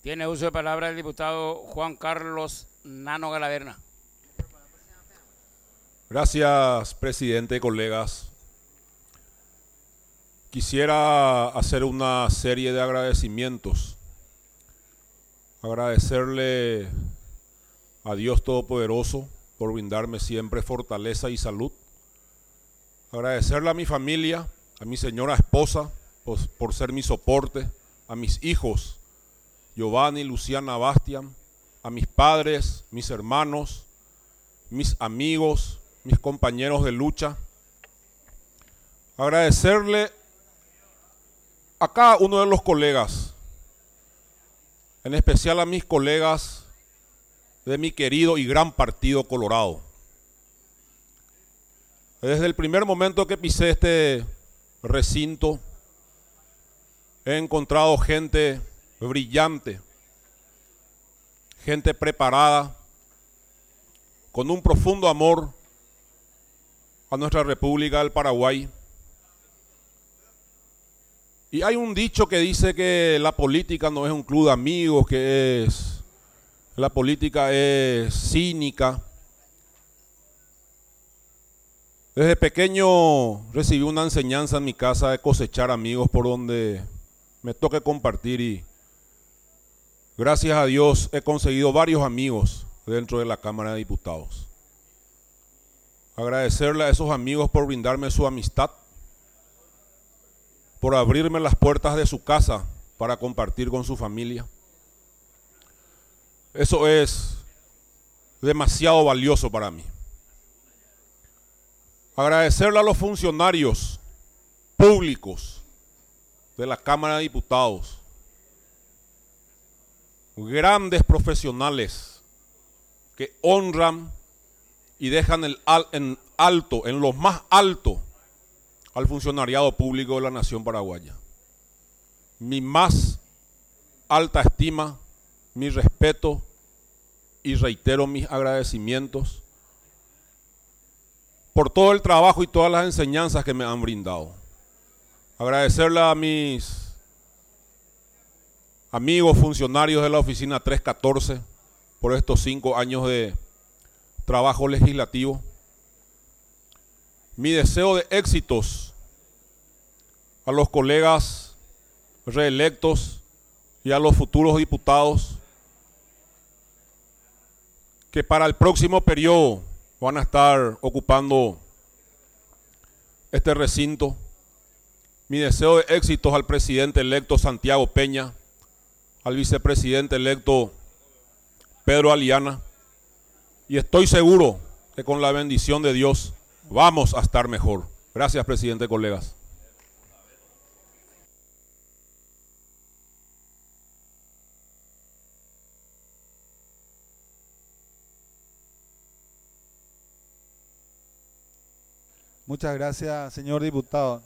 Tiene uso de palabra el diputado Juan Carlos Nano Galaverna. Gracias, presidente, colegas. Quisiera hacer una serie de agradecimientos. Agradecerle a Dios Todopoderoso por brindarme siempre fortaleza y salud. Agradecerle a mi familia, a mi señora esposa, por ser mi soporte, a mis hijos, Giovanni, Luciana, Bastian, a mis padres, mis hermanos, mis amigos, mis compañeros de lucha. Agradecerle a cada uno de los colegas, en especial a mis colegas de mi querido y gran partido Colorado. Desde el primer momento que pisé este recinto, he encontrado gente brillante, gente preparada, con un profundo amor a nuestra República del Paraguay. Y hay un dicho que dice que la política no es un club de amigos, la política es cínica. Desde pequeño recibí una enseñanza en mi casa de cosechar amigos por donde me toque compartir, y gracias a Dios he conseguido varios amigos dentro de la Cámara de Diputados. Agradecerle a esos amigos por brindarme su amistad, por abrirme las puertas de su casa para compartir con su familia. Eso es demasiado valioso para mí. Agradecerle a los funcionarios públicos de la Cámara de Diputados, grandes profesionales que honran y dejan en alto, en lo más alto, al funcionariado público de la nación paraguaya. Mi más alta estima, mi respeto, y reitero mis agradecimientos por todo el trabajo y todas las enseñanzas que me han brindado. Agradecerle a mis amigos funcionarios de la oficina 314 por estos 5 años de trabajo legislativo. Mi deseo de éxitos a los colegas reelectos y a los futuros diputados que para el próximo periodo van a estar ocupando este recinto. Mi deseo de éxitos al presidente electo Santiago Peña, al vicepresidente electo Pedro Aliana, y estoy seguro que con la bendición de Dios vamos a estar mejor. Gracias, presidente, colegas. Muchas gracias, señor diputado.